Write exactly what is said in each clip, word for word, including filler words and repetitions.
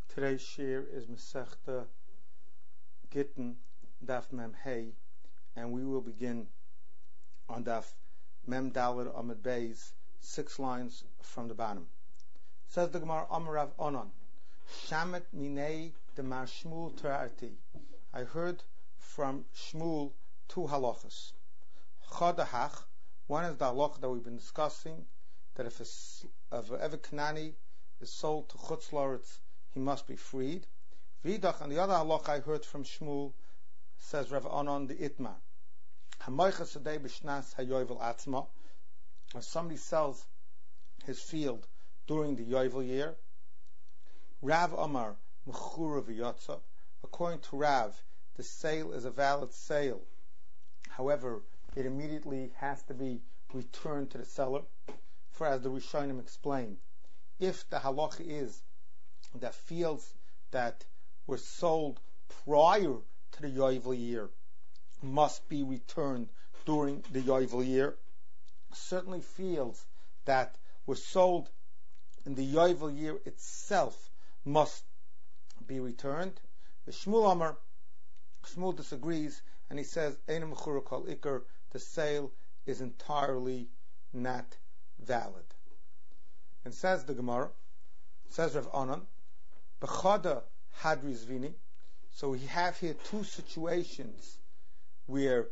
Today's shir is Masechta Gittin Daf Mem Hey, and we will begin on Daf Mem Daled Amud Beis, six lines from the bottom. Says the Gemara, Amar Rav Onan, Shamet Minei Demar Shmuel Terarti. I heard from Shmuel two halachas. Chodahach, one is the halacha that we've been discussing, that if a, if a Evet Kanani is sold to Chutz La'aretz, he must be freed. Vidach, and the other halacha I heard from Shmuel, says Rav Onan the Itma. Hamoicha Sadei B'Shnas HaYovel Atzma. If somebody sells his field during the Yovel year, Rav Amar Mechura V'Yotza. According to Rav, the sale is a valid sale. However, it immediately has to be returned to the seller. For as the Rishonim explain, if the halacha is that fields that were sold prior to the Yovel year must be returned during the Yovel year, certainly fields that were sold in the Yovel year itself must be returned. The Shmuel Amar, Shmuel disagrees, and he says, Ein mechura kol ikar, the sale is entirely not valid. And says the Gemara, says Rav Onan, B'chada hadri zvini. So we have here two situations where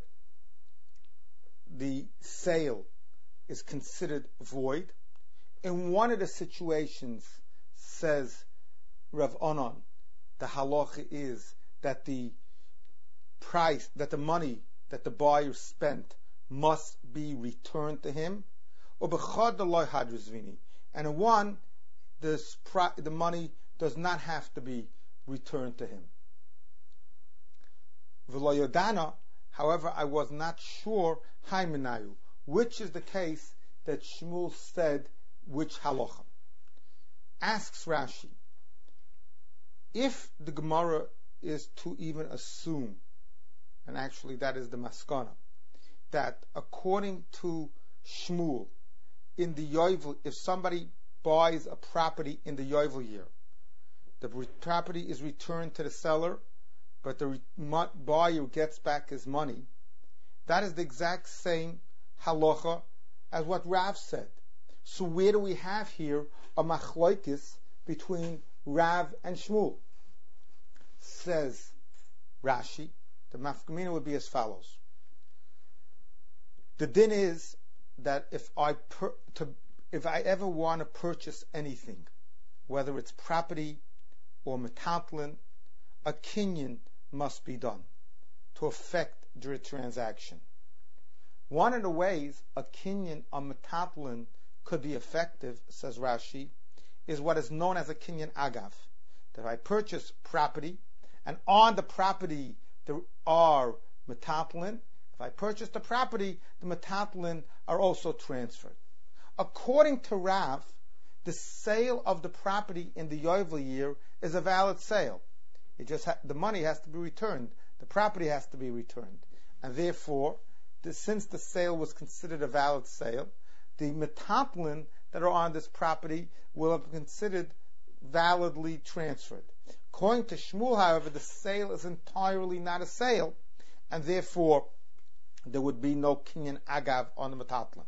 the sale is considered void. In one of the situations, says Rav Onan, the halacha is that the price, that the money that the buyer spent must be returned to him. Or b'chada lo hadri zvini. And in one, this pri- the money does not have to be returned to him. V'lo yodana, however, I was not sure, haimenayu, which is the case that Shmuel said, which halacha. Asks Rashi, if the Gemara is to even assume, and actually that is the maskana, that according to Shmuel, in the Yovel, if somebody buys a property in the Yovel year, the property is returned to the seller, but the buyer gets back his money. That is the exact same halacha as what Rav said. So where do we have here a machloikis between Rav and Shmuel? Says Rashi, the mafkamina would be as follows. The din is that if I per, to, if I ever want to purchase anything, whether it's property or metaltlin, a kinyan must be done to affect the transaction. One of the ways a kinyan on metaltlin could be effective, says Rashi, is what is known as a kinyan agav. That if I purchase property, and on the property there are metaltlin, if I purchase the property, the metaltlin are also transferred. According to Rav, the sale of the property in the Yovel year is a valid sale. It just ha- the money has to be returned. The property has to be returned. And therefore, the, since the sale was considered a valid sale, the metaltlin that are on this property will have been considered validly transferred. According to Shmuel, however, the sale is entirely not a sale, and therefore there would be no kinyan agav on the metaltlin.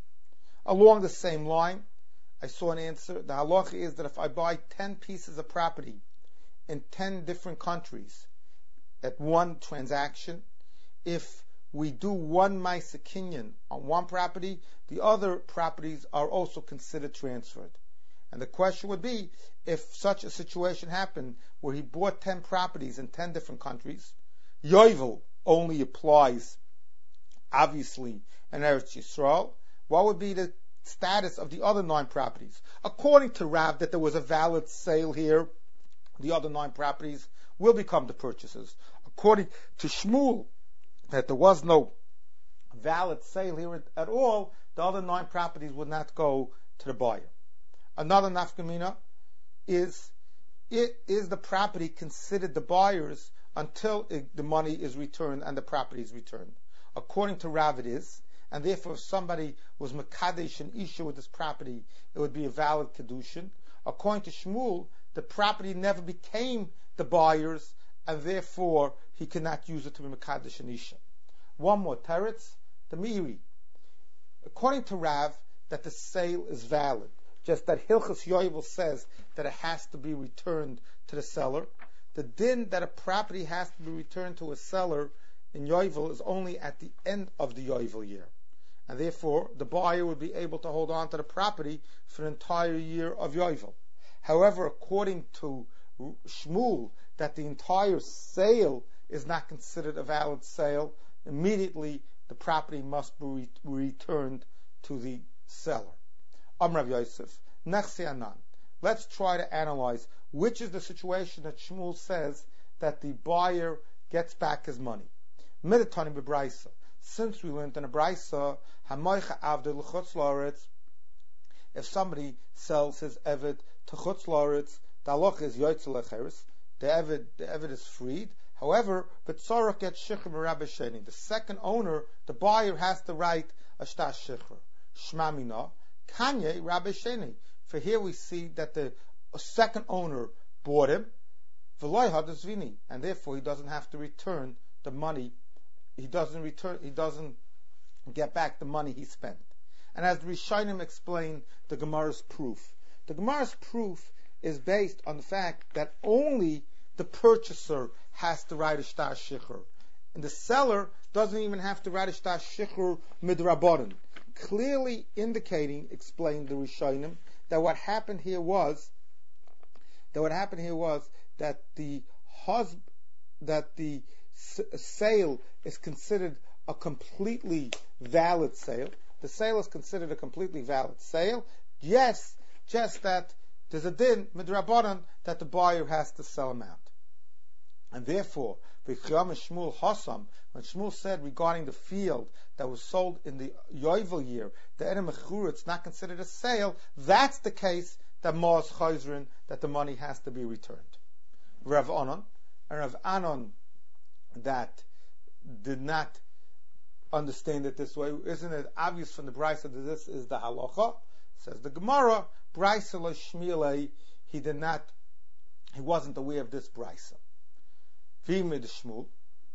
Along the same line, I saw an answer. The halacha is that if I buy ten pieces of property in ten different countries at one transaction, if we do one ma'aser kinyan on one property, the other properties are also considered transferred. And the question would be, if such a situation happened where he bought ten properties in ten different countries, Yovel only applies, obviously, in Eretz Yisrael, what would be the status of the other nine properties? According to Rav, that there was a valid sale here, the other nine properties will become the purchasers. According to Shmuel, that there was no valid sale here at all, the other nine properties would not go to the buyer. Another nafkamina is, it, is the property considered the buyer's until it, the money is returned and the property is returned? According to Rav, it is. And therefore, if somebody was mekadesh an isha with this property, it would be a valid kedushin. According to Shmuel, the property never became the buyer's, and therefore he cannot use it to be Mekadesh and Isha. One more teretz, the Miri. According to Rav, that the sale is valid, just that Hilchos Yovel says that it has to be returned to the seller. The din that a property has to be returned to a seller in Yovel is only at the end of the Yovel year. And therefore, the buyer would be able to hold on to the property for the entire year of Yovel. However, according to Shmuel, that the entire sale is not considered a valid sale, immediately the property must be re- returned to the seller. Amrav Yosef, Nechsi Anan. Let's try to analyze which is the situation that Shmuel says that the buyer gets back his money. Midatani bebraisa. Since we learned in a braisa, Hamoicha Avdel Chutz La'aretz, if somebody sells his eved to Chutz La'aretz, the halacha is Yoytze Lecheres, the eved, the eved is freed. However, B'tzorach gets Shichr Rabbi Sheni. The second owner, the buyer, has to write a Shtas Shichr. Shmamina, Kanye Rabbi Sheni. For here we see that the second owner bought him, V'loy Hadazvini, and therefore he doesn't have to return the money. He doesn't return. He doesn't get back the money he spent. And as the Rishonim explain the Gemara's proof, the Gemara's proof is based on the fact that only the purchaser has to write a Shtar Shichr, and the seller doesn't even have to write a Shtar Shichr midrabanan, clearly indicating, explained the Rishonim, that what happened here was that what happened here was that the husband that the s- sale is considered a completely valid sale. The sale is considered a completely valid sale. Yes, just that there's a din midrabanan that the buyer has to sell him out. And therefore, Shmuel Hassam, when Shmuel said regarding the field that was sold in the Yovel year, the Ena Mechura, it's not considered a sale, that's the case that Ma'as Chayzrin, that the money has to be returned. Rav Anon, and Rav Anon that did not understand it this way, isn't it obvious from the Brisa that this is the halacha? Says the Gemara, Brisa lo shmilei, he did not, he wasn't aware of this Brisa. V'imid Shmuel,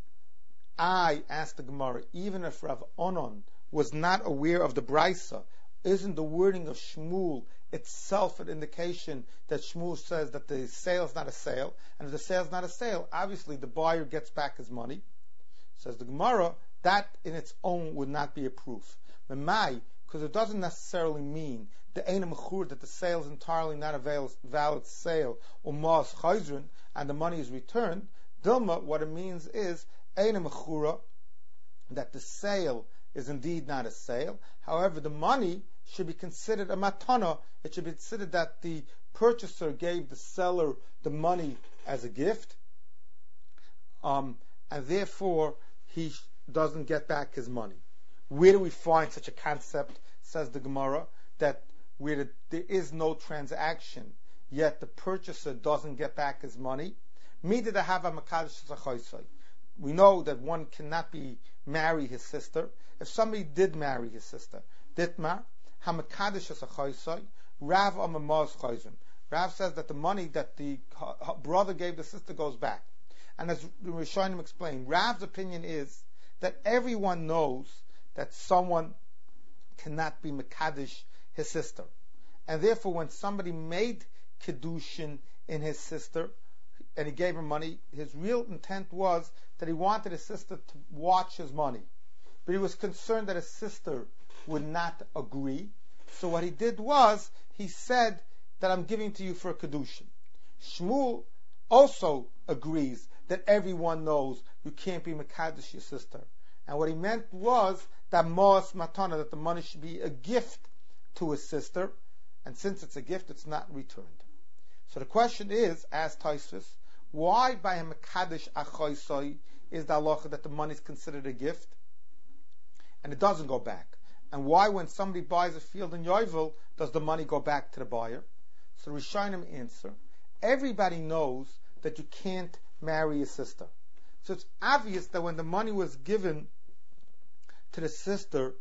I asked the Gemara, even if Rav Onon was not aware of the Brisa, isn't the wording of Shmuel itself an indication that Shmuel says that the sale is not a sale, and if the sale is not a sale, obviously the buyer gets back his money? Says the Gemara, that in its own would not be a proof. Memai, because it doesn't necessarily mean the Eina Mechur, that the sale is entirely not a valid sale, or Ma'as Chayzrin, and the money is returned. Dilma, what it means is Eina Mechura, that the sale is indeed not a sale. However, the money should be considered a matana. It should be considered that the purchaser gave the seller the money as a gift, um, and therefore he doesn't get back his money. Where do we find such a concept, says the Gemara, that where the, there is no transaction, yet the purchaser doesn't get back his money? We know that one cannot be marry his sister. If somebody did marry his sister, Ditmar, Hamakadish as a Chaysai, Rav Amamaz Chayzim. Rav says that the money that the brother gave the sister goes back. And as the Rishonim explained, Rav's opinion is that everyone knows that someone cannot be Makadish his sister. And therefore, when somebody made Kedushin in his sister, and he gave her money, his real intent was that he wanted his sister to watch his money. But he was concerned that his sister would not agree. So what he did was, he said that I'm giving to you for a Kedushin. Shmuel also agrees that everyone knows you can't be Mekadesh your sister. And what he meant was that Ma'as Matana, that the money should be a gift to his sister. And since it's a gift, it's not returned. So the question is, as Taisvis, why by a Mekadesh Achoisoi is the halacha that the money is considered a gift and it doesn't go back? And why, when somebody buys a field in Yovel, does the money go back to the buyer? So Rishonim answer, everybody knows that you can't marry a sister. So it's obvious that when the money was given to the sister,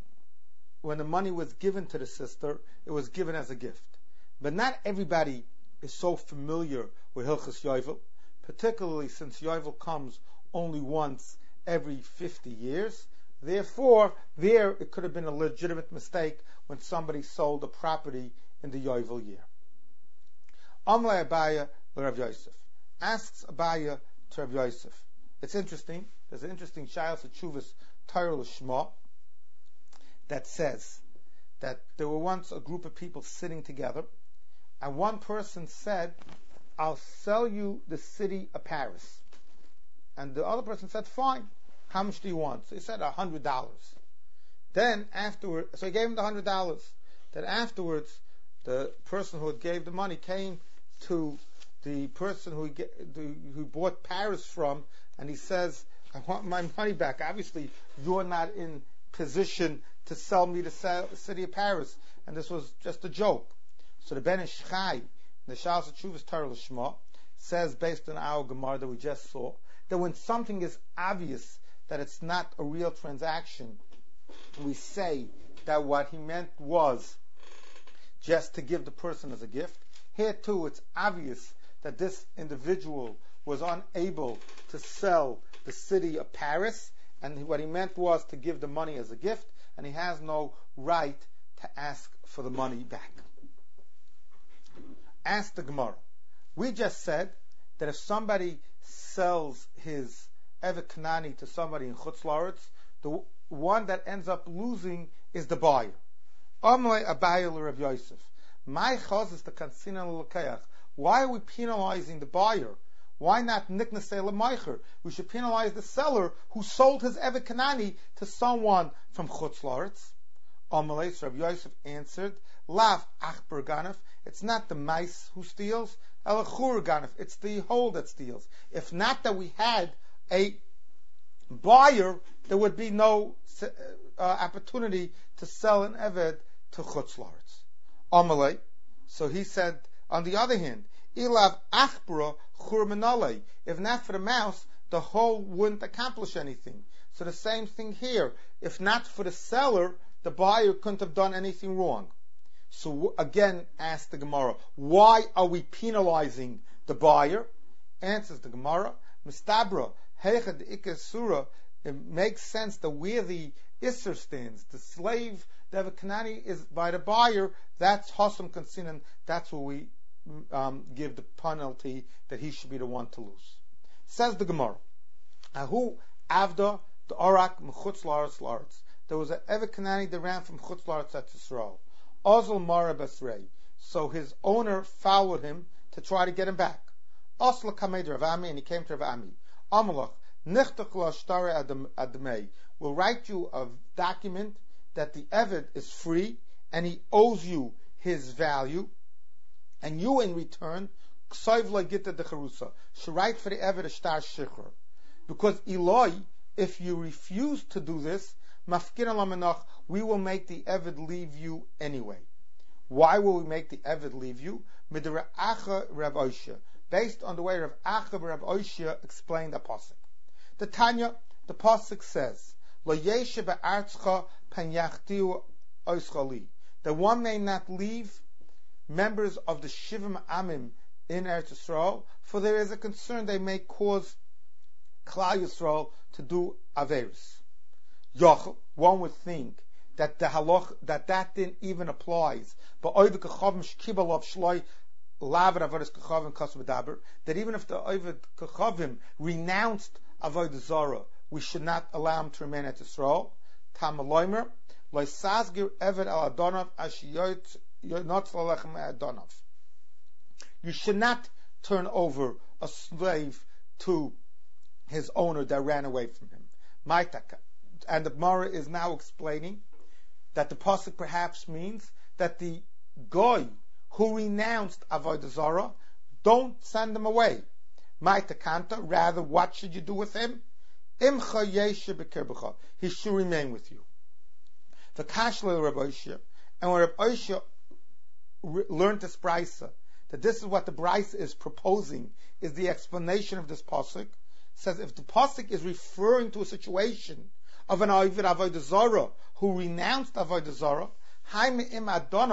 when the money was given to the sister, it was given as a gift. But not everybody is so familiar with Hilchas Yovel, particularly since Yovel comes only once every fifty years. Therefore, there it could have been a legitimate mistake when somebody sold a property in the Yovel year. Amle Abaya Rav Yosef asks Abaya to Rav Yosef. It's interesting. There's an interesting Shaylas Tshuvas Torah L'Shma that says that there were once a group of people sitting together, and one person said, "I'll sell you the city of Paris," and the other person said, "Fine. How much do you want?" So he said, a hundred dollars. Then afterward, so he gave him the hundred dollars. Then afterwards, the person who gave the money came to the person who he, who bought Paris from, and he says, "I want my money back. Obviously, you're not in position to sell me the city of Paris, and this was just a joke." So the Ben Ish Chai, the Shas Tshuvas Torah L'Shma, says, based on our Gemara that we just saw, that when something is obvious that it's not a real transaction, we say that what he meant was just to give the person as a gift. Here too, it's obvious that this individual was unable to sell the city of Paris, and what he meant was to give the money as a gift, and he has no right to ask for the money back. Ask the Gemara. We just said that if somebody sells his Evet Kanani to somebody in Chutz La'aretz, the one that ends up losing is the buyer. Amlei Abaye l'Rav Yosef. My chaz is the kansina l'lekeach. Why are we penalizing the buyer? Why not niknasei l'meicher? We should penalize the seller who sold his Evet Kanani to someone from Chutz La'aretz. Amlei Rav Yosef answered, Lav achbar ganef. It's not the mice who steals. Elachur ganef. It's the hole that steals. If not that we had a buyer, there would be no uh, opportunity to sell an Eved to Chutz La'aretz. Amalei. So he said, on the other hand, Ilav achbara chur menalei. If not for the mouse, the hole wouldn't accomplish anything. So the same thing here. If not for the seller, the buyer couldn't have done anything wrong. So again, ask the Gemara, why are we penalizing the buyer? Answers the Gemara, Mistabra, Heichad Ikes Surah, it makes sense that where the Isser stands, the slave, the Evet Kanani is by the buyer, that's Hasam Kansinan, that's where we um, give the penalty that he should be the one to lose. Says the Gemara, Ahu Avda, the Arak, Mechutz La'aretz La'aretz. There was an Evet Kanani that ran from Chutz La'aretz at Yisrael. Ozl Mara Basrei. So his owner followed him to try to get him back. Osla Kamed Rav Ami, and he came to Rav Ami. Amalach, Nichtach la Shtare Admei. We'll write you a document that the Eved is free and he owes you his value, and you in return, Ksayv la Gita de Charusa, should write for the Eved a Shtar Shikhr. Because Eloi, if you refuse to do this, Mafkin al we will make the Eved leave you anyway. Why will we make the Eved leave you? Midra'acha Rav Oshia, based on the way Rav Acha Rav Oshia explained the pasuk. The Tanya, the pasuk says, Lo yeshe be'artzcha panyachtiu oischali, that one may not leave members of the Shivim Amim in Eretz Yisrael, for there is a concern they may cause Klal Yisrael to do averis. Yochel, one would think that the halach that that didn't even applies, but oiv kachavim shkibalov shloi laver avodas kachavim kasvadaber, that even if the oiv kachavim renounced avodah zara, we should not allow him to remain at Yisrael. Tamaloimer loisazgir eved al adonav ashiyot not falechem adonav. You should not turn over a slave to his owner that ran away from him. Maitaka. And the Gemara is now explaining that the pasuk perhaps means that the goy who renounced avodah zarah, don't send him away. Ma'itakanta, rather, what should you do with him? Imcha yeshe b'kirbecha, he should remain with you. The kashla Rav Oshia, and when Rav Oshia re- learned this brisa, that this is what the brisa is proposing, is the explanation of this pasuk. Says if the pasuk is referring to a situation of an Ovid Avodah Zarah who renounced Avodah Zarah, Haim im Adonov,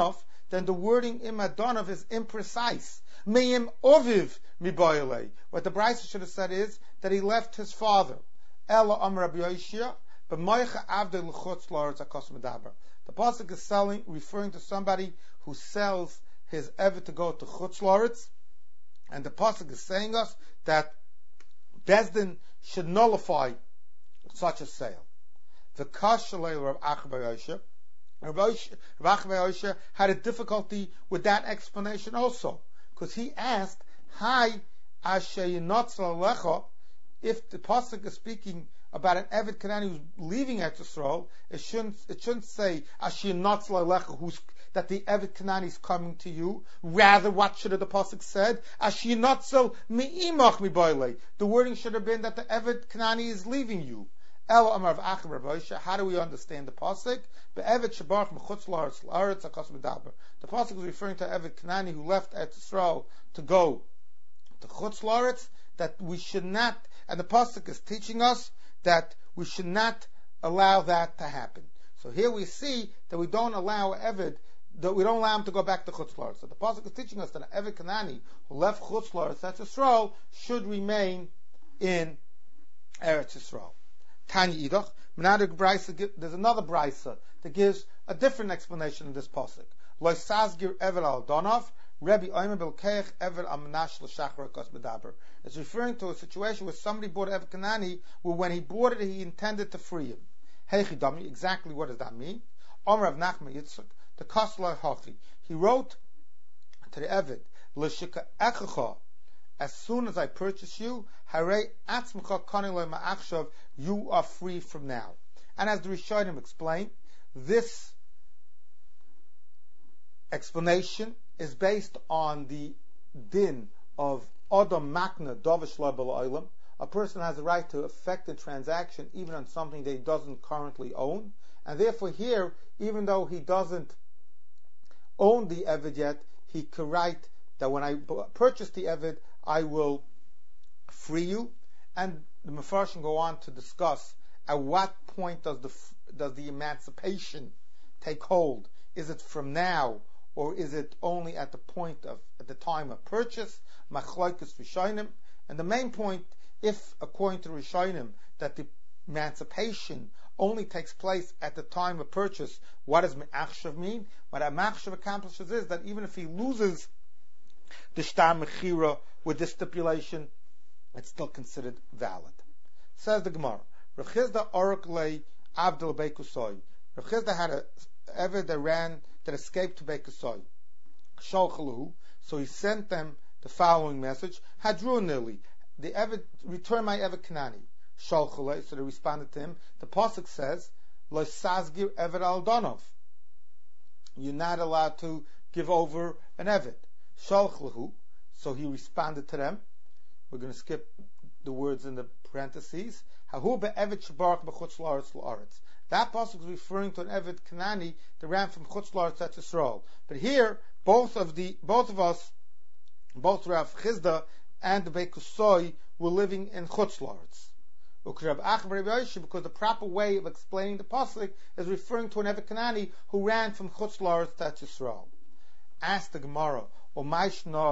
then the wording im Adonov is imprecise. Me'im oviv miboyle. What the Brisa should have said is that he left his father. Ella Amar Rabbi Yoshia, but Moicha Avdei l'chutz la'aretz hakos medaber. The pasuk is selling, referring to somebody who sells his eved to go to chutz la'aretz, and the pasuk is saying us that Bezdin should nullify such a sale. The kashalei Rav Achba Yosha, Rav Achba Yosha had a difficulty with that explanation also, because he asked, "Hi, asher yinotzal lecha." If the pasuk is speaking about an Eved Kanani who's leaving Eretz Yisrael, it shouldn't it shouldn't say asher yinotzal lecha, who's that the Eved Kanani is coming to you. Rather, what should have the pasuk said? Asher yinotzal mi'imach miboyle. The wording should have been that the Eved Kanani is leaving you. El Amar of Achim Rav Yosha. How do we understand the pasuk? Be'eved shabar from chutz la'aretz la'aretz hakos medaber. The pasuk is referring to Eved Kanani who left Eretz Yisrael to go to chutz la'aretz. That we should not, and the pasuk is teaching us that we should not allow that to happen. So here we see that we don't allow Eved, that we don't allow him to go back to chutz la'aretz. So the pasuk is teaching us that an Eved Kanani who left chutz la'aretz, Eretz Yisrael, should remain in Eretz Yisrael. Tanya Idach, there's another brisa that gives a different explanation in this pasuk. Lo sazgir Eved al Donov, Rebbe Omer Belkeich Eved al Manash l'Shachar Kos Medaber. It's referring to a situation where somebody bought Eved Kanani, where when he bought it, he intended to free him. Heichidami, exactly what does that mean? Omer of Nachman Yitzchak, the Kosler Hachi. He wrote to the Eved, L'Shika Echacha, as soon as I purchase you, Harei Atzmecha Kaniloi Ma'achshav, you are free from now. And as the Rishonim explained, this explanation is based on the din of Adam Makna Dovish Label Oilam. A person has a right to effect a transaction even on something that he doesn't currently own. And therefore here, even though he doesn't own the Eved yet, he could write that when I purchase the Eved, I will free you. And the Mefarshim go on to discuss at what point does the does the emancipation take hold? Is it from now, or is it only at the point of at the time of purchase? Machlokes Rishonim. And the main point, if according to Rishonim, that the emancipation only takes place at the time of purchase, what does Me'achshav mean? What a Me'achshav accomplishes is that even if he loses the Shtar Mechira with this stipulation, it's still considered valid. Says the Gemara, Rav Chizda Orek Le Avdil Beikusoy. Rav Chizda had a Eved that ran, that escaped to Beikusoy. Sholchalu, so he sent them the following message: Hadru Nili, the Eved, return my Eved Kanani. Sholchale, so they responded to him. The pasuk says, Lo Sazgir Eved al Donov. You're not allowed to give over an Eved. Sholchalu, so he responded to them. We're going to skip the words in the parentheses. Hahu be'eved shabarach b'chutz la'aretz la'aretz. That pasuk is referring to an Eved Kanani that ran from chutz la'aretz to Yisrael. But here, both of the both of us, both Rav Chizda and the Beikusoy, were living in chutz la'aretz. Because the proper way of explaining the pasuk is referring to an Eved Kanani who ran from chutz la'aretz to Yisrael. Ask the Gemara, why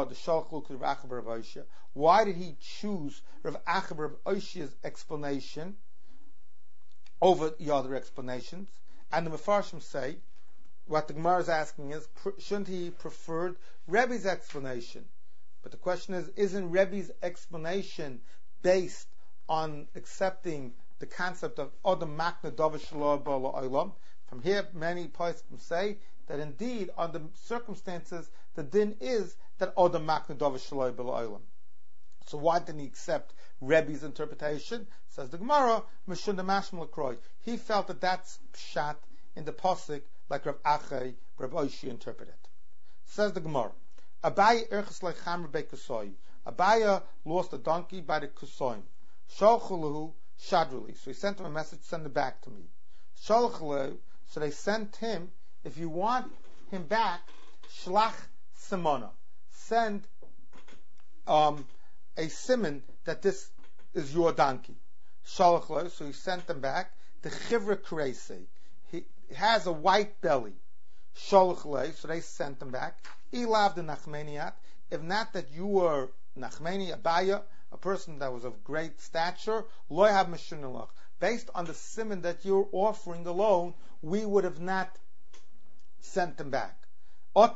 did he choose Rav Achab Rav Oshia's explanation over the other explanations? And the Mefarshim say, what the Gemara is asking is, shouldn't he preferred Rebbe's explanation? But the question is, isn't Rebbe's explanation based on accepting the concept of Adam Makna Dovish Shalom Olam? From here, many poskim say that indeed, under circumstances, the din is that Adam Makna Dovish Shalom Olam. So why didn't he accept Rebbe's interpretation? Says the Gemara, Mishun the Mashmal Kroy. He felt that that's pshat in the pasuk, like Rav Achai, Rav Oshi interpreted. Says the Gemara, Abaya erches lechamer be'kusoy. Abaya lost a donkey by the kusoyim. Sholchalahu shadruli. So he sent him a message, send it back to me. Sholchalahu. So they sent him, if you want him back, shlach simona. Send um, a simon that this is your donkey. Sholchalahu. So he sent them back. The chivra kreise. He has a white belly. Sholach lei, so they sent him back. Ilav de Nachmaniat, if not that you were Nachmani, Abaya, a person that was of great stature, loy have meshunilach. Based on the simon that you're offering alone, we would have not sent them back. Don't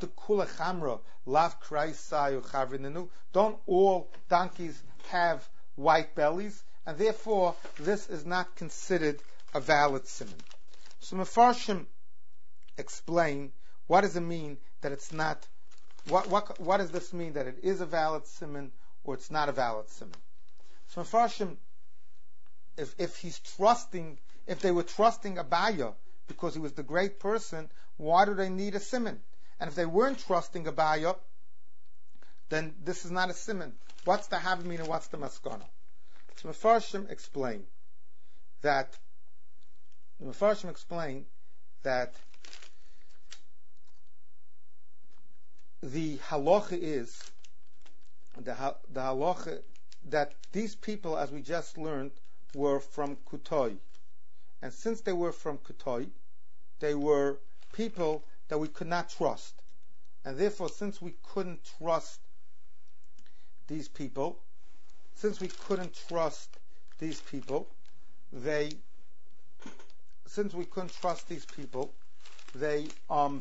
all donkeys have white bellies, and therefore this is not considered a valid simon. So Mefarshim explain what does it mean that it's not. What what what does this mean that it is a valid simon or it's not a valid simon? So Mefarshim, if if he's trusting, if they were trusting Abaya because he was the great person, why do they need a simon? And if they weren't trusting Abaya, then this is not a simon. What's the havamina and what's the maskana? So Mefarshim explain that the Mefarshim explain that the halacha is the the halacha that these people, as we just learned, were from Kutoi, and since they were from Kutoi, they were people that we could not trust, and therefore, since we couldn't trust these people, since we couldn't trust these people, they, since we couldn't trust these people, they um.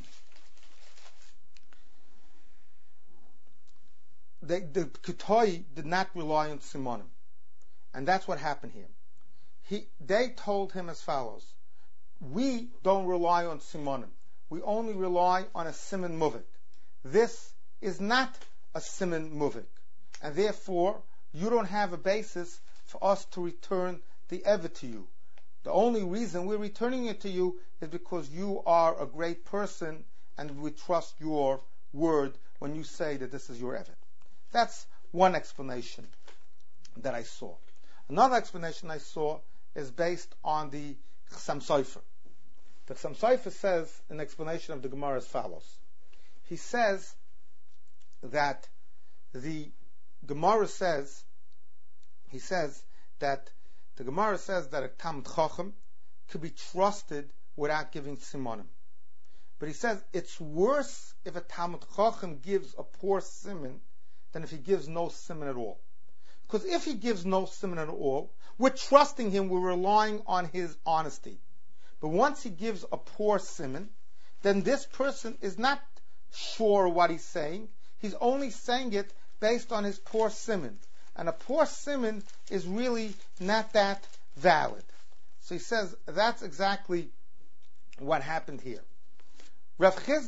They, the Kutoi did not rely on Simonim. And that's what happened here. He, they told him as follows: we don't rely on Simonim. We only rely on a Simon Muvik. This is not a Simon Muvik. And therefore, you don't have a basis for us to return the Evet to you. The only reason we're returning it to you is because you are a great person and we trust your word when you say that this is your Evet. That's one explanation that I saw. Another explanation I saw is based on the Chassam Sofer. The Chassam Sofer says an explanation of the Gemara as follows. He says that the Gemara says, he says that the Gemara says that a Talmid Chacham could be trusted without giving Simonim. But he says it's worse if a Talmid Chacham gives a poor simon than if he gives no simon at all. Because if he gives no simon at all, we're trusting him, we're relying on his honesty. But once he gives a poor simon, then this person is not sure what he's saying. He's only saying it based on his poor simon. And a poor simon is really not that valid. So he says that's exactly what happened here. Rav Chizd,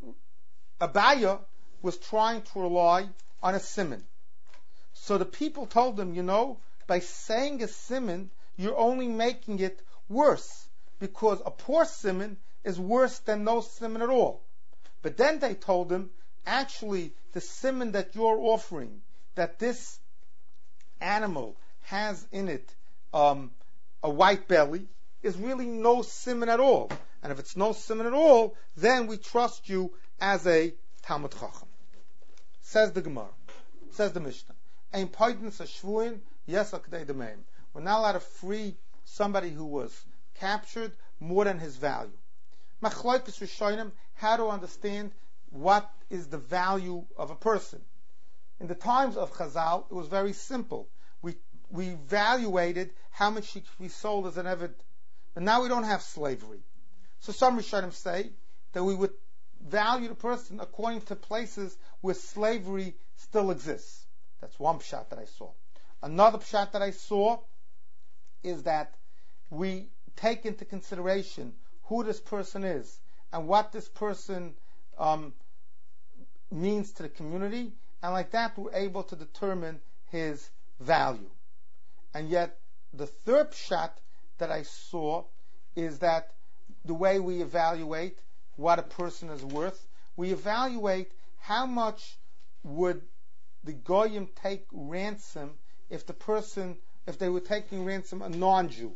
Abaya was trying to rely on a simon. So the people told him, you know, by saying a simon, you're only making it worse, because a poor simon is worse than no simon at all. But then they told him, actually, the simon that you're offering, that this animal has in it um, a white belly, is really no simon at all. And if it's no simon at all, then we trust you as a Talmid Chacham. Says the Gemara. Says the Mishnah. Ein poidens a shvuin, yes akdei demeim. We're not allowed to free somebody who was captured more than his value. Machloikes Rishonim, how to understand what is the value of a person. In the times of Chazal, it was very simple. We we evaluated how much he could be sold as an Eved. But now we don't have slavery. So some Rishonim say that we would value the person according to places where slavery still exists. That's one pshat that I saw. Another pshat that I saw is that we take into consideration who this person is and what this person um, means to the community, and like that we're able to determine his value. And yet the third pshat that I saw is that the way we evaluate what a person is worth, we evaluate how much would the Goyim take ransom if the person, if they were taking ransom a non-Jew.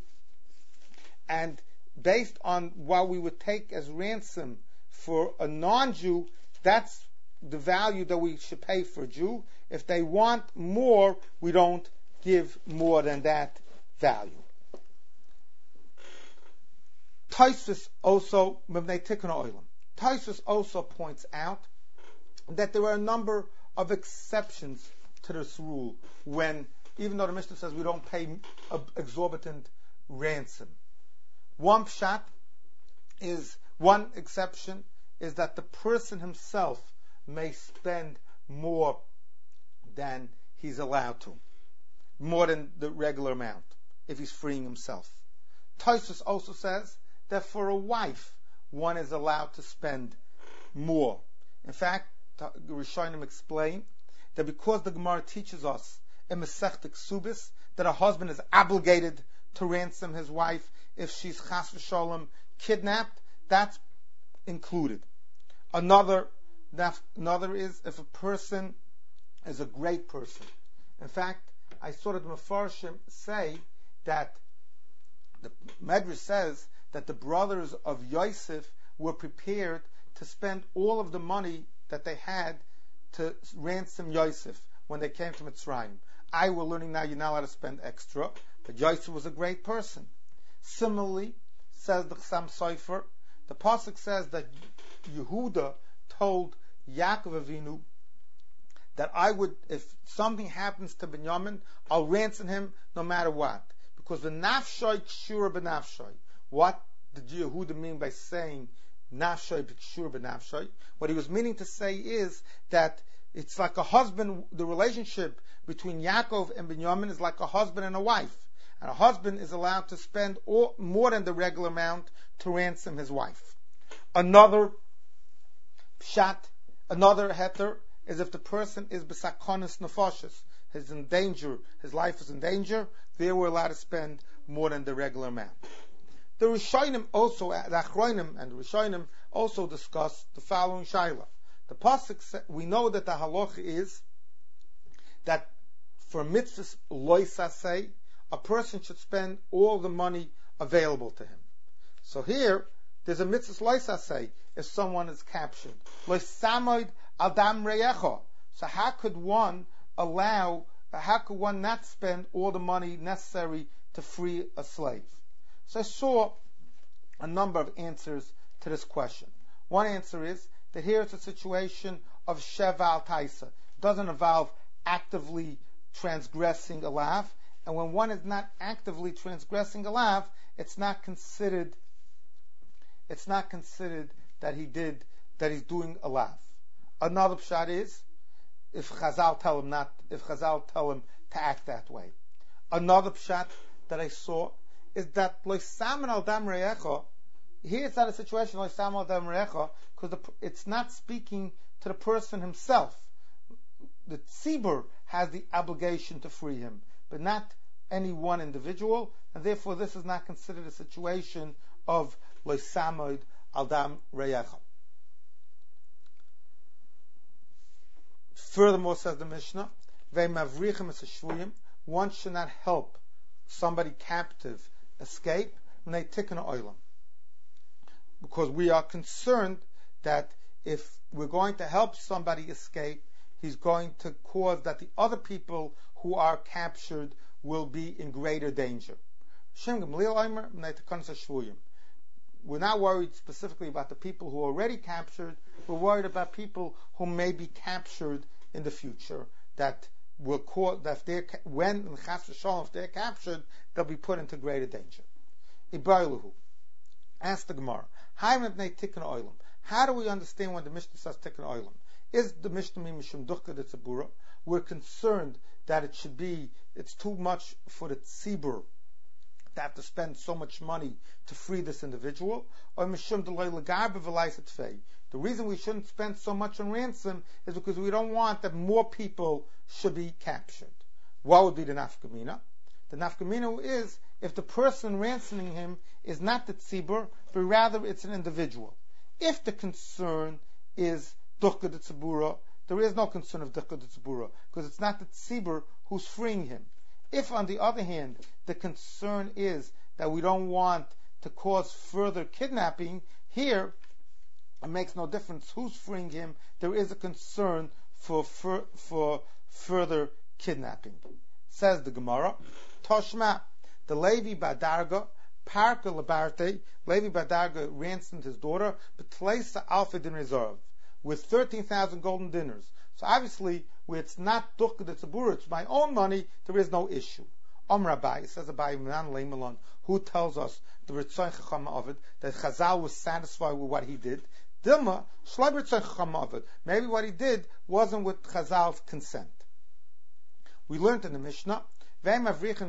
And based on what we would take as ransom for a non-Jew, that's the value that we should pay for a Jew. If they want more, we don't give more than that value. Tosfos also, Mevnei Tikkun Olam. Taisus also points out that there are a number of exceptions to this rule when, even though the Mishnah says we don't pay an exorbitant ransom. One pshat is, one exception is that the person himself may spend more than he's allowed to, more than the regular amount, if he's freeing himself. Taisus also says that for a wife, one is allowed to spend more. In fact, the Rishonim explain that because the Gemara teaches us in Masechta Ksubis that a husband is obligated to ransom his wife if she's chas v'sholem kidnapped, that's included. Another, another is if a person is a great person. In fact, I saw that the Mefarshim say that the Medrash says that the brothers of Yosef were prepared to spend all of the money that they had to ransom Yosef when they came to Mitzrayim. I were learning now you're not allowed to spend extra, but Yosef was a great person. Similarly, says the Chassam Sofer, the pasuk says that Yehuda told Yaakov Avinu that I would, if something happens to Binyamin, I'll ransom him no matter what. Because the nafshoy kshura b'nafshoy. What did Yehuda mean by saying nafshoy kshura b'nafshoy? What he was meaning to say is that it's like a husband, the relationship between Yaakov and Binyamin is like a husband and a wife. And a husband is allowed to spend all, more than the regular amount to ransom his wife. Another pshat, another heter, is if the person is b'sakonis nefashis, he's in danger, his life is in danger, there we're allowed to spend more than the regular amount. The Rishonim also, the Achronim and the Rishonim also discuss the following shaila. The pasuk, we know that the halacha is that for mitzvahs loisasei, a person should spend all the money available to him. So here, there's a mitzvah loisasei if someone is captured. Loisamoid adam reyecho. So how could one allow, how could one not spend all the money necessary to free a slave? So I saw a number of answers to this question. One answer is that here it's a situation of sheva al taisa. It doesn't involve actively transgressing a lav, and when one is not actively transgressing a lav, it's not considered. It's not considered that he did that he's doing a lav. Another pshat is if Chazal tell him not, if Chazal tell him to act that way. Another pshat that I saw is that loisamen al dam reyecha. Here it's not a situation loisamen al dam reyecha because it's not speaking to the person himself. The tzibur has the obligation to free him, but not any one individual, and therefore this is not considered a situation of loisamen al dam reyecha. Furthermore, says the Mishnah, ve'mavrichem es hashvuyim, one should not help somebody captive escape when they tikkun oilam, because we are concerned that if we're going to help somebody escape, he's going to cause that the other people who are captured will be in greater danger. We're not worried specifically about the people who are already captured. We're worried about people who may be captured in the future, that will cause that if they're when in chas v'sholom, if they're captured, they'll be put into greater danger. Ibarluhu. Ask the Gemara. How do we understand when the Mishnah says tikkun oilam? Is the Mishnah mishum duchka de tzibura? We're concerned that it should be, it's too much for the tzibur to have to spend so much money to free this individual, or mishum deloy legarbe v'laiset fei. The reason we shouldn't spend so much on ransom is because we don't want that more people should be captured. What would be the nafkamina? The nafkamina is if the person ransoming him is not the tzibur, but rather it's an individual. If the concern is duchka de tzibura, there is no concern of duchka de tzibura, because it's not the tzibur who's freeing him. If, on the other hand, the concern is that we don't want to cause further kidnapping, here it makes no difference who's freeing him. There is a concern for for, for further kidnapping. Says the Gemara, Toshma, the Levi Badarga, Parka Labarte, Levi Badarga ransomed his daughter, but Tleisa Alfred in reserve, with thirteen thousand golden dinars. So obviously, where it's not Dukkha, it's a Bura, it's my own money, there is no issue. Om Rabbi, says Abai Minan Leimalon, who tells us the Ritzoy Chacham of it, that Chazal was satisfied with what he did. Dilma, Shlai Ritzoy Chacham of it. Maybe what he did wasn't with Chazal's consent. We learned in the Mishnah, and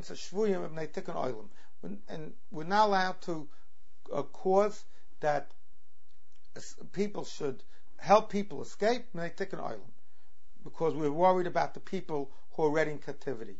we're not allowed to uh, cause that people should help people escape because we're worried about the people who are already in captivity.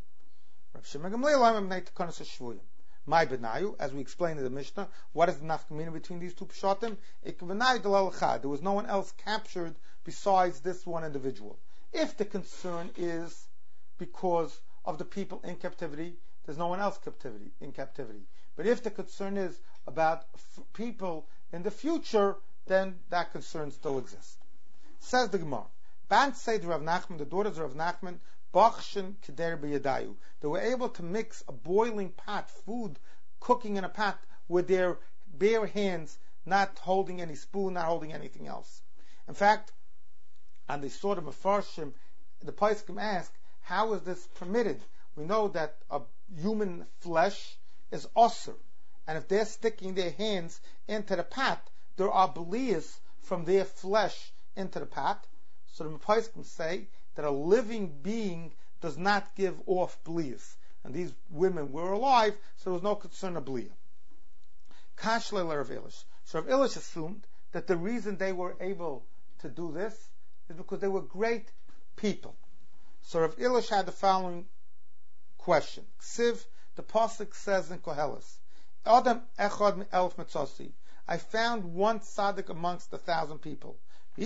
My benayu, as we explained in the Mishnah, what is the nafkamina between these two pshatim? There was no one else captured besides this one individual. If the concern is because of the people in captivity, there's no one else captivity in captivity. But if the concern is about f- people in the future, then that concern still exists. Says the Gemara, Ban said Rav Nachman, the daughters of Rav Nachman, Bachshin Keder B'Yadayu. They were able to mix a boiling pot, food cooking in a pot, with their bare hands, not holding any spoon, not holding anything else. In fact, and they saw the Mefarshim, the Paiskim ask, how is this permitted? We know that a human flesh is osir, and if they're sticking their hands into the pot, there are blias from their flesh into the pot. So the Paiskim say that a living being does not give off blias, and these women were alive, so there was no concern of blia. Kashle Rav Elish. So Rav Elish assumed that the reason they were able to do this is because they were great people. So Rav Elish had the following question. Ksiv, the pasuk says in Koheles, Adam echad mi elf mitzasi. I found one tzaddik amongst a thousand people. But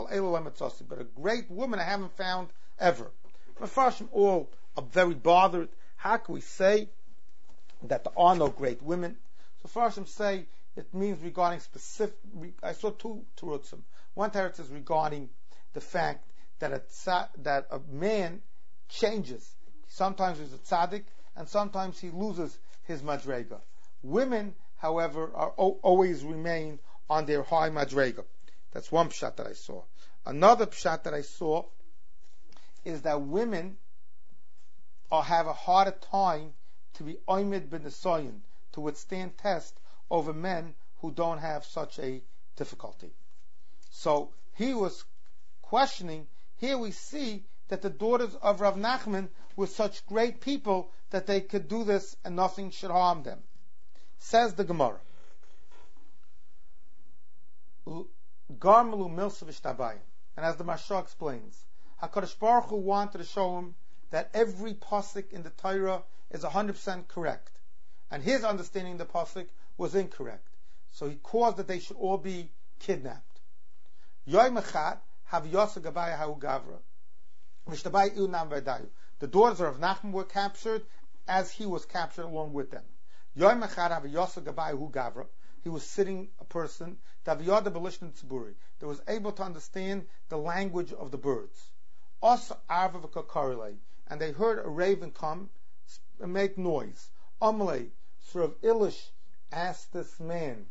a great woman I haven't found ever. Mefarshim all are very bothered. How can we say that there are no great women? So Mefarshim say it means regarding specific. I saw two terutzim. One teretz is regarding the fact that a that a man changes. Sometimes he's a tzaddik, and sometimes he loses his madrega. Women, however, are o- always remain on their high madrega. That's one pshat that I saw. Another pshat that I saw is that women are, have a harder time to be oimid b'nesoyin, to withstand test over men who don't have such a difficulty. So he was questioning. Here we see that the daughters of Rav Nachman were such great people that they could do this and nothing should harm them. Says the Gemara, Garmalu Milsavish Tabayim. And as the Mashah explains, HaKadosh Baruch Hu wanted to show him that every pasuk in the Torah is one hundred percent correct. And his understanding of the pasuk was incorrect. So he caused that they should all be kidnapped. Yoim Echad, Hav Yosa Gabaya Hau Gavra. The daughters of Nachman were captured as he was captured along with them. Yoim Echad Hav Yosa Gabaya Hu Gavra. He was sitting a person that was able to understand the language of the birds. And they heard a raven come and make noise. Amalei, so Rav Elish asked this man,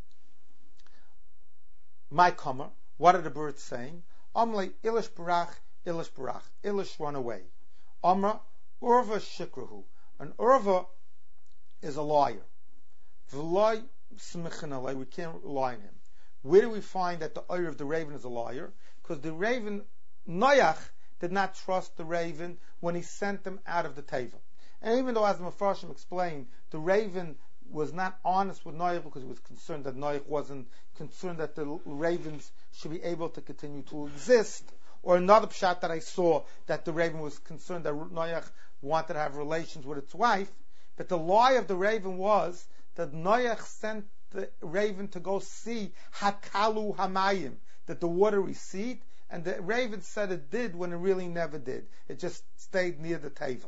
my comer, what are the birds saying? Amalei, Elish barach, Elish barach, Elish run away. Amra, Urva shikrahu. An Urva is a liar. V'lai smichin, we can't rely on him. Where do we find that the oyer of the raven is a liar? Because the raven, Noach, did not trust the raven when he sent them out of the teva. And even though, as the Mefarshim explained, the raven was not honest with Noach because he was concerned that Noach wasn't concerned that the ravens should be able to continue to exist. Or another pshat that I saw, that the raven was concerned that Noach wanted to have relations with its wife. But the lie of the raven was that Noach sent the raven to go see Hakalu Hamayim, that the water receded, and the raven said it did when it really never did. It just stayed near the teva.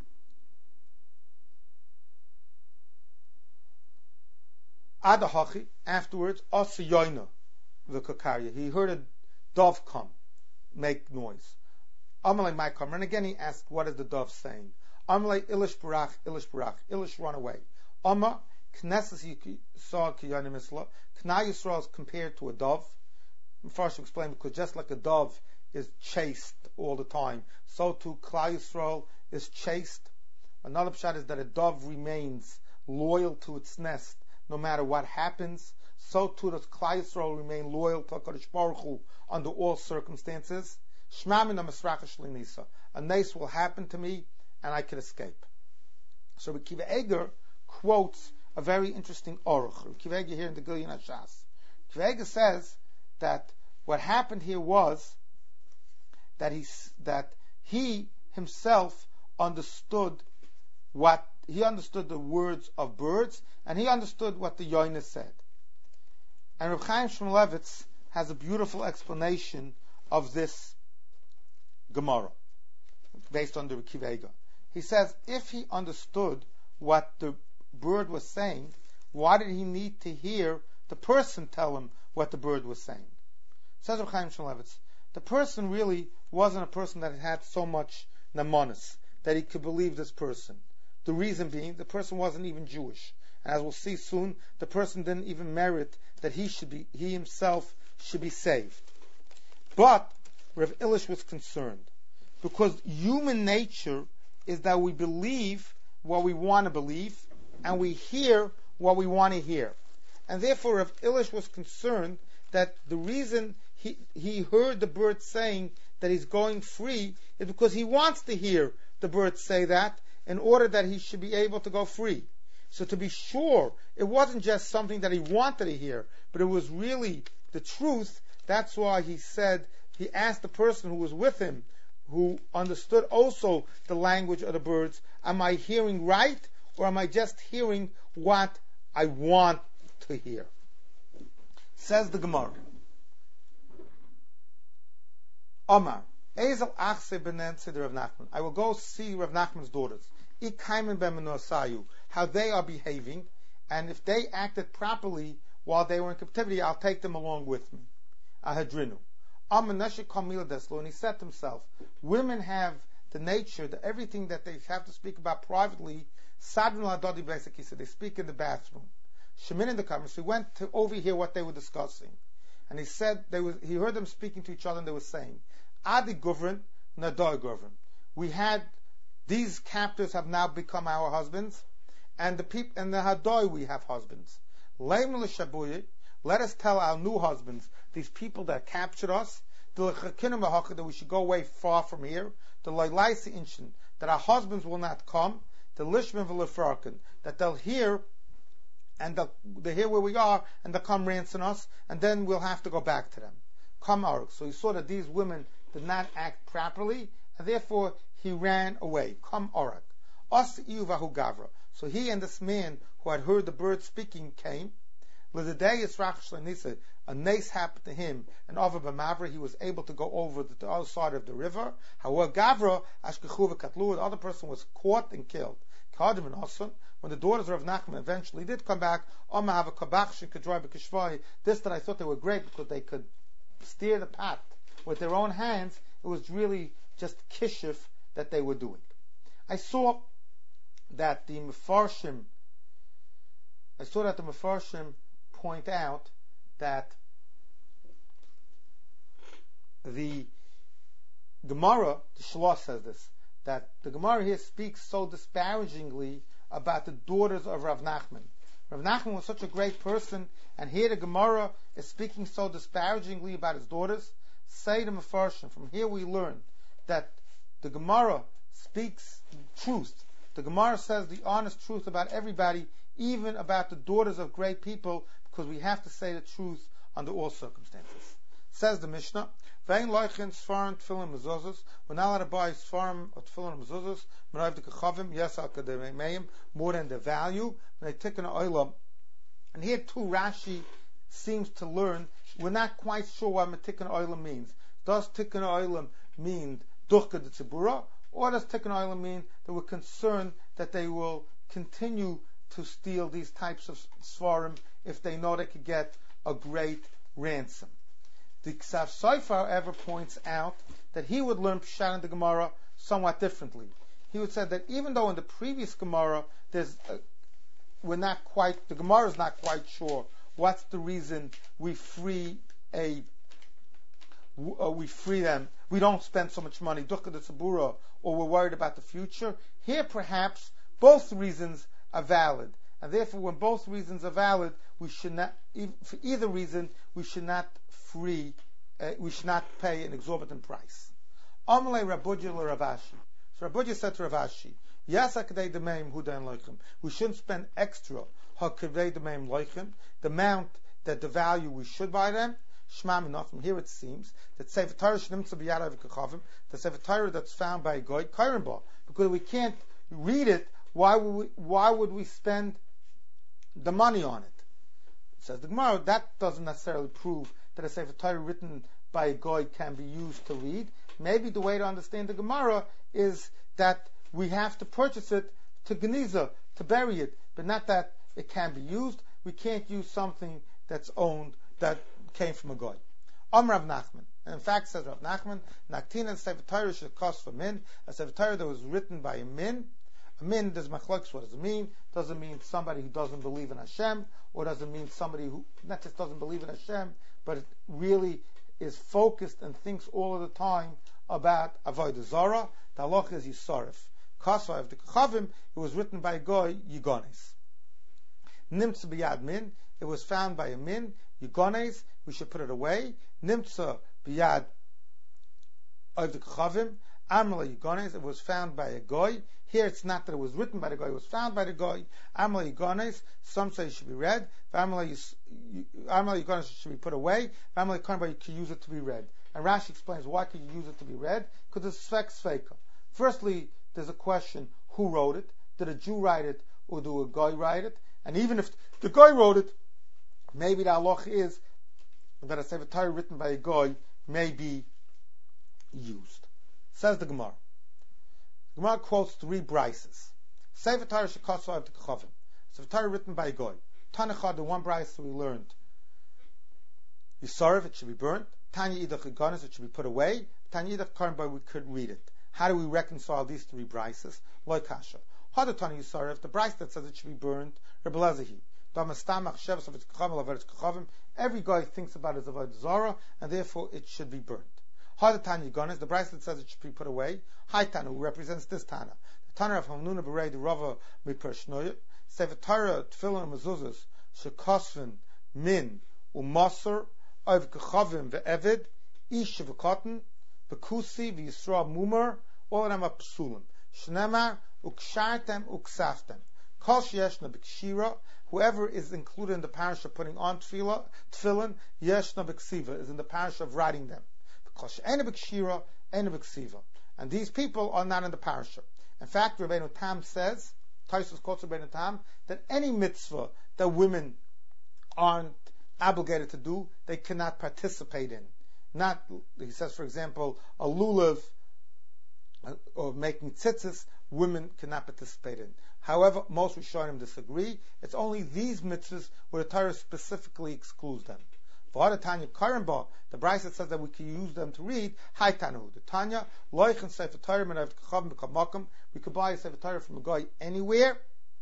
Adahachi, afterwards, Asiyoina, the Kakaria. He heard a dove come, make noise. Amalei my comer. And again he asked, what is the dove saying? Amalei Ilish Barach, Ilish Barach, Ilish run away. Amma Knesses Yisrael Kiyanim Isla. Knai Yisrael is compared to a dove. First to explain, because just like a dove is chaste all the time, so too Klal Yisrael is chaste. Another pshat is that a dove remains loyal to its nest no matter what happens. So too does Klal Yisrael remain loyal to HaKadosh Baruch Hu under all circumstances. Shma min ha-misracha sheli nisa. A nace will happen to me and I can escape. So Rabbi Akiva Eger quotes a very interesting oruch. Rabbi Akiva Eger here in the Gilyon HaShas. Akiva Eger says that what happened here was that he, that he himself understood what he understood the words of birds, and he understood what the Yoina said. And Reb Chaim Shmulevitz has a beautiful explanation of this Gemara based on the Reb Akiva Eger. He says if he understood what the bird was saying, why did he need to hear the person tell him what the bird was saying? Says Reb Chaim Shmulevitz, the person really wasn't a person that had so much namanis that he could believe this person. The reason being, the person wasn't even Jewish. And as we'll see soon, the person didn't even merit that he should be, he himself should be saved. But Rav Elish was concerned, because human nature is that we believe what we want to believe, and we hear what we want to hear. And therefore Rav Elish was concerned that the reason he, he heard the bird saying that he's going free is because he wants to hear the bird say that, in order that he should be able to go free. So to be sure, it wasn't just something that he wanted to hear, but it was really the truth. That's why he said, he asked the person who was with him, who understood also the language of the birds, am I hearing right, or am I just hearing what I want to hear? Says the Gemara. Omar, Ezel achse benense the Rav Nachman. I will go see Rav Nachman's daughters. How they are behaving, and if they acted properly while they were in captivity, I'll take them along with me. Ahadrinu. And he said to himself, women have the nature that everything that they have to speak about privately, they speak in the bathroom. Shemin in the comments, we went to overhear what they were discussing. And he said, they was, he heard them speaking to each other, and they were saying, Adi govern, Nadoi govern. We had, these captives have now become our husbands, and the people, and the Hadoi we have husbands. Let us tell our new husbands, these people that captured us, that we should go away far from here, that our husbands will not come, that they'll hear, and they'll, they'll hear where we are, and they'll come ransom us, and then we'll have to go back to them. Come Arik. So he saw that these women did not act properly, and therefore he ran away. Come Arik. Gavra. So he and this man who had heard the bird speaking came. A nace happened to him, and over B'mavra he was able to go over the other side of the river. However, Gavra, the other person was caught and killed. When the daughters of Nachman eventually did come back, this that I thought they were great because they could steer the pot with their own hands, it was really just kishif that they were doing. I saw that the Mefarshim, I saw that the Mefarshim point out that the Gemara, the Shlosh says this, that the Gemara here speaks so disparagingly about the daughters of Rav Nachman. Rav Nachman was such a great person, and here the Gemara is speaking so disparagingly about his daughters. Say the Mefarshim, from here we learn that the Gemara speaks truth. The Gemara says the honest truth about everybody, even about the daughters of great people, because we have to say the truth under all circumstances. Says the Mishnah, Vein loichin sfarim tefillin mezuzos. We're not allowed to buy sfarim or tefillin mezuzos. Merav de kachavim, yes al kademeim, more than the value. When they take an oilam, and here too Rashi seems to learn. We're not quite sure what metikan oilam means. Does tikkun oilam mean duchka de tzibura, or does tikkun oilam mean that we're concerned that they will continue to steal these types of svarim if they know they could get a great ransom? The Ksav Sofer, however, points out that he would learn Pshat in the Gemara somewhat differently. He would say that even though in the previous Gemara there's a, we're not quite, the Gemara is not quite sure what's the reason we free a, uh, we free them, we don't spend so much money, dukkha de sabura, or we're worried about the future. Here perhaps both reasons are valid. And therefore when both reasons are valid, we should not, for either reason, we should not free, uh, we should not pay an exorbitant price. Amalei Rabudja Ravashi. So Rabudja said to Ravashi, we shouldn't spend extra the amount that the value we should buy them. From here it seems that Sefer Torah the Sefer Torah that's found by a goy, because we can't read it, why would we, why would we spend the money on it? Says the Gemara, that doesn't necessarily prove that a Sefer Torah written by a goy can be used to read. Maybe the way to understand the Gemara is that we have to purchase it to Geniza, to bury it, but not that it can be used. We can't use something that's owned, that came from a goy. Amr Rav Nachman. And in fact, says Rav Nachman, Naktina Sefer Torah should cost for min, a Sefer Torah that was written by a min. A min, there's machlokes, what does it mean? Does it mean somebody who doesn't believe in Hashem, or does it mean somebody who not just doesn't believe in Hashem, but it really is focused and thinks all of the time about Avodah Zarah? The halacha is Yisarif. Kasva of the Kachavim, it was written by a goy, Yigones. Nimtza biyad min, it was found by a min, Yigones, we should put it away. Nimtza biyad of the Kachavim, Amla Yigones, it was found by a goy. Here it's not that it was written by the goy, it was found by the goy. Amla Yigones, some say it should be read. Amla Yigones should be put away. Amla Yigones, you can use it to be read. And Rashi explains why can you use it to be read? Because it's Sfek Sfeika. Firstly, there's a question, who wrote it? Did a Jew write it, or did a guy write it? And even if the guy wrote it, maybe the halach is that a Sefer Torah written by a guy may be used. Says the Gemara. The Gemara quotes three brises. Sefer Torah shekasva of the Kachavim. Sefer Torah written by a guy. Tanachad, the one brise we learned. Yisarv, it should be burnt. Tanya idach Yigones, it should be put away. Tanya idach Karnba, we could read it. How do we reconcile these three brises? Loy kasha. Hadatani Yisarv, the brise that says it should be burnt. Rebelezahi. Damastamach shevas of its kachavim, of its kachavim. Every guy thinks about his avodah zara, and therefore it should be burnt. Hadatani Yigones, the brise that says it should be put away. Haitana, who represents this Tana. The Tana of Hamnuna Berei, the Rava Mipershnoyah. Sefer Torah, Tefillin, and Mezuzahs, Shekosvin, Min, Umasar, Of Kachavim, Ve'evid, Ish V'Kotten, V'Kusi, V'Yisra Mumar, all of them are Psulim. Shnemar, Ukshartem, Uksaftem. Kol Yeshna B'Kshira, whoever is included in the parish of putting on tefillah, tefillin, Yeshna B'Ksiva, is in the parish of writing them. Because Ena B'Kshira, Ena B'Ksiva. And these people are not in the parish. In fact, Rabbeinu Tam says, Taisus quotes Rabbeinu Tam, that any mitzvah that women aren't obligated to do, they cannot participate in. Not, he says, for example, a lulav uh, or making tzitzis, women cannot participate in. However, most Rishonim disagree. It's only these mitzvahs where the Torah specifically excludes them. For Tanya Karimba, the Brisa says that we can use them to read. Hi Tanu, the Tanya, Loichin Sefer Torah Menav Kachavim B'Kamakam. We could buy a Sefer Torah from a guy anywhere,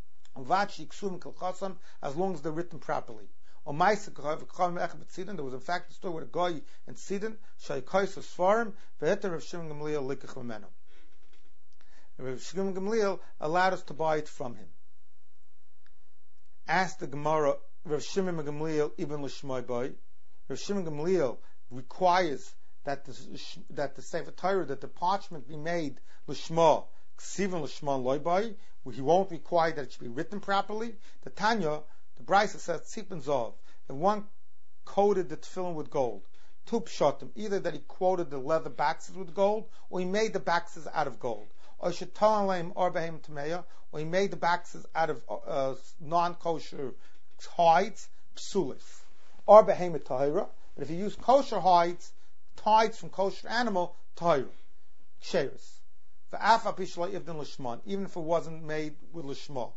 as long as they're written properly. There was in fact a story with a guy in Sidon, Shaykais Sfarim, Ve'eter Rav Shimon Gamliel Likach Memenu. Rav Shimon Gamliel allowed us to buy it from him. Asked the Gemara, Rav Shimon Gamliel Ibn Lishmai Boy. Rav Shimon Gamliel requires that the, that the Sefer Torah, that the parchment be made Lishma, Ksivan Lishma Loi Boy. He won't require that it should be written properly. The Tanya, the Brisa says, Tzipin Zov, if one coated the tefillin with gold, two pshatim, either that he quoted the leather boxes with gold, or he made the boxes out of gold. Or Shetalim or Behem Tameya, or he made the boxes out of uh, non-kosher hides, psulis. Or Behem Tahira, but if you use kosher hides, hides from kosher animal, Tahira. Ksheris. Even if it wasn't made with lishma.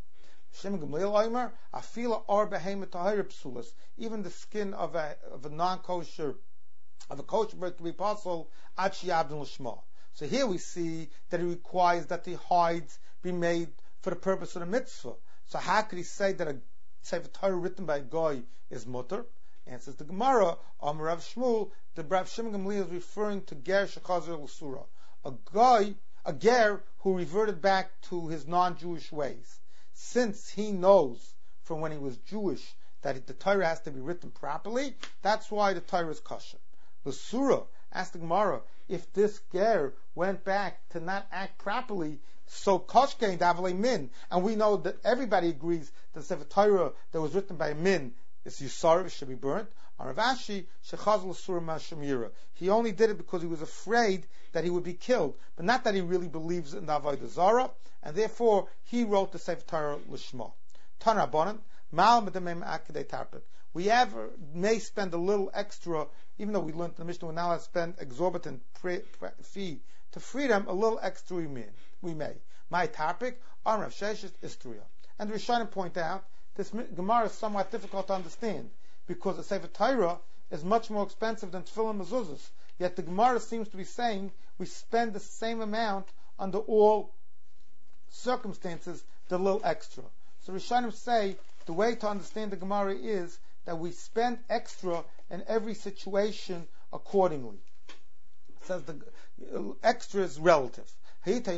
Even the skin of a, of a non-kosher, of a kosher bird can be possible. So here we see that it requires that the hides be made for the purpose of the mitzvah. So how could he say that a Sefer Torah written by a guy is mutter? Answers the Gemara, Amar Rav Shmuel, the Rav Shimon Gamliel is referring to ger shechazer l'sura, a guy, a ger who reverted back to his non-Jewish ways. Since he knows from when he was Jewish that the Torah has to be written properly, that's why the Torah is kosher. The surah, asked the Gemara, if this ger went back to not act properly, so koshkein davle min, and we know that everybody agrees that the Sefer Torah that was written by a min is yusar, it should be burnt. On Rav Ashi, shechaz l'surah ma'shamira. He only did it because he was afraid that he would be killed, but not that he really believes in the avodah zarah, and therefore he wrote the Sefer Torah l'shma. Tana Rabbanan, mal medamem akadei tarpik. We ever may spend a little extra, even though we learned in the Mishnah, we now have to spend exorbitant pre, pre, fee to freedom, a little extra we may. We may. My topic, on Rav Sheshes, Istria. And the Rishonim point out, this Gemara is somewhat difficult to understand, because the Sefer Torah is much more expensive than Tefillin Mezuzahs. Yet the Gemara seems to be saying we spend the same amount under all circumstances, the little extra. So Rishonim say, the way to understand the Gemara is that we spend extra in every situation accordingly. It says the extra is relative. There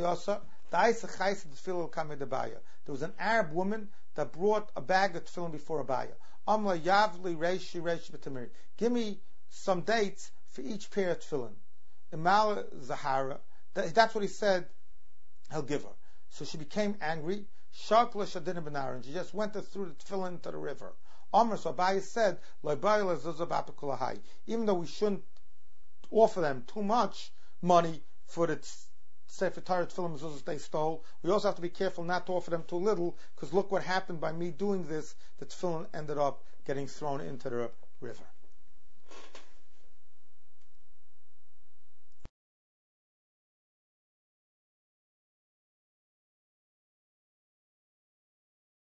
was an Arab woman that brought a bag of tefillin before Abaya. Amla yavli reishi reishi b'tamir. Give me some dates for each pair of tefillin. Imal Zahara. That's what he said. He'll give her. So she became angry. Shakla shadina benar, and she just went through the tefillin to the river. Amr, so Abaya said, even though we shouldn't offer them too much money for the Sefer Torah tefillin mezuzahs they stole, we also have to be careful not to offer them too little, because look what happened by me doing this, the tefillin ended up getting thrown into the river.